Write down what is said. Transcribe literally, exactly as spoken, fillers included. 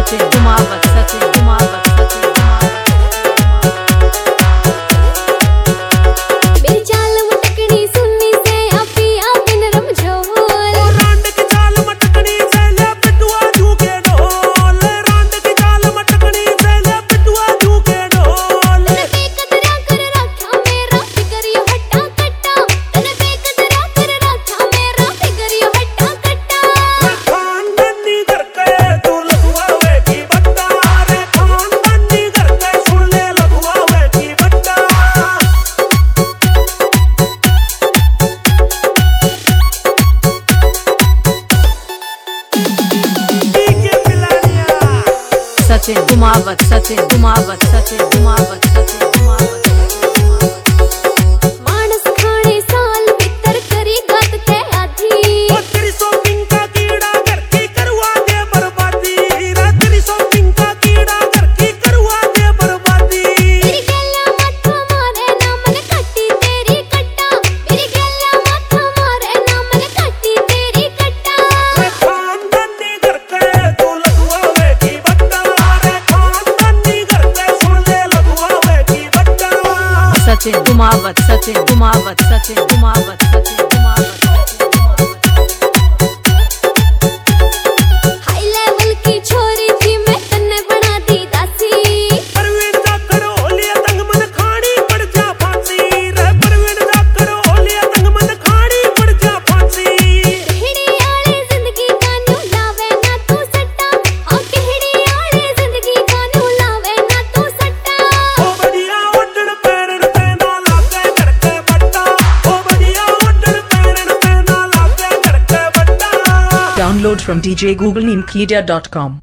सचिन कुमावत सचिन कुमावत सचिन मेरी चाल मटकनी सुननी से अभी आबिन रमझोल रांड की चाल मटकनी से ले पिटुआ झूके ढोल रांड की चाल मटकनी से ले पिटुआ झूके ढोल तने बेकदरा कर रखा मेरा फिगरियो हट्टा कट्टा तने बेकदरा कर रखा मेरा फिगरियो हट्टा कट्टा खानदानी घर के तू लगवावे की बट्टा रे खानदानी घर के सुन ले लगवावे की बट्टा डीके पिलानिया सचिन कुमावत सचिन कुमावत सचिन कुमावत सचिन कुमावत मानस खाने साल भीतर करी गत ते आधी ओ तेरी शॉपिंग का कीड़ा घर की करवा दे बर्बादी रे तेरी शॉपिंग का कीड़ा घर की करवा दे बर्बादी मेरी गलियां माथा मारे ना मन कट्टी तेरी कट्टा मेरी गलियां माथा मारे ना मन कट्टी तेरी कट्टा रे खानदानी घर के तू लगवावे की बट्टा रे खानदानी घर के सुन ले लगवावे की बट्टा सचिन कुमावत सचिन कुमावत सचिन कुमावत सचिन कुमावत हाई लेवल की छोरी थी मैं तन्ने बना दी दासी परवीन जाकर होलिया तंग मन खाड़ी पड़ जा फांसी रे परवीन जाकर होलिया तंग मन खाड़ी पड़ जा फांसी केहड़ी आले जिंदगी कानू लावे ना तू सट्टा हां केहड़ी आले जिंदगी कानू लावे ना तू सट्टा ओ बढ़िया ओडण पैरण ते ना लागे घर के बट्टा ओ बढ़िया ओडण पैरण ते ना लागे घर के बट्टा Download from d j google neemkedia dot com.